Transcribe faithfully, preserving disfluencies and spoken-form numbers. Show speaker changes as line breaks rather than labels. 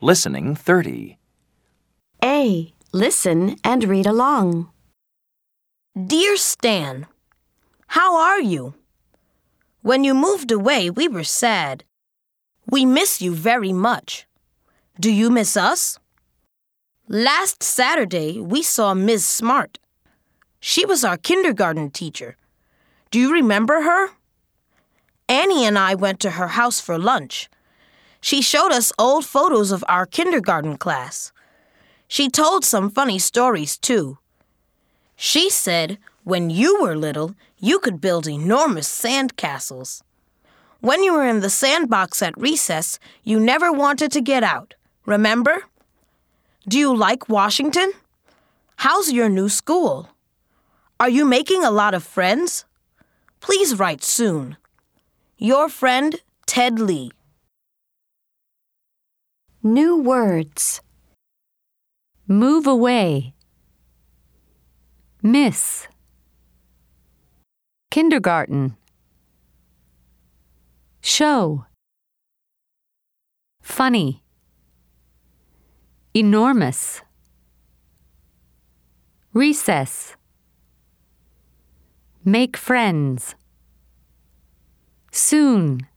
Listening thirty.
A. Listen and read along.
Dear Stan, how are you? When you moved away, we were sad. We miss you very much. Do you miss us? Last Saturday, we saw Miz Smart. She was our kindergarten teacher. Do you remember her? Annie and I went to her house for lunch. She showed us old photos of our kindergarten class. She told some funny stories, too. She said when you were little, you could build enormous sand castles. When you were in the sandbox at recess, you never wanted to get out. Remember? Do you like Washington? How's your new school? Are you making a lot of friends? Please write soon. Your friend, Ted Lee.
New words.
Move away. Miss. Kindergarten. Show. Funny. Enormous. Recess. Make friends. Soon.